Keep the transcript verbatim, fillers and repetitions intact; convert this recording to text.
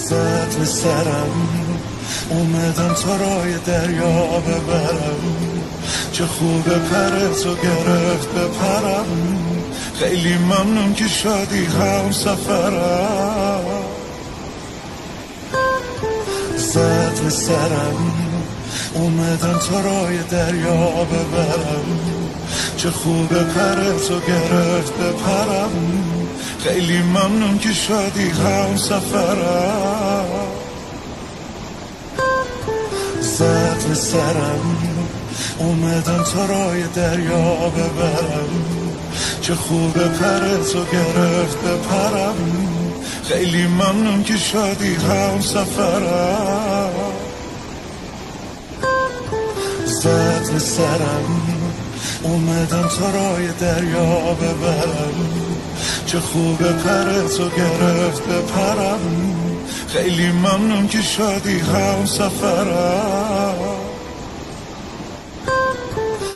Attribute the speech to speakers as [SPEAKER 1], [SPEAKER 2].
[SPEAKER 1] زد به سرم، اومدم تا رای دریا ببرم. چه خوبه پر تو گرفت بپرم. خیلی ممنون که شدی هم سفرم. زد به سرم، اومدم تا رای دریا ببرم. چه خوبه پر تو گرفت بپرم. خیلی ممنون که شدی هم سفرم. زد به سرم، اومدم تا رای دریا ببرم. چه خوبه پر تو گرفت بپرم. خیلی ممنون که شدی هم سفرم. زد به سرم، اومدم تا رای دریا ببرم. چه خوبه پر تو گرفت بپرم. خیلی ممنون که شدی هم سفرم.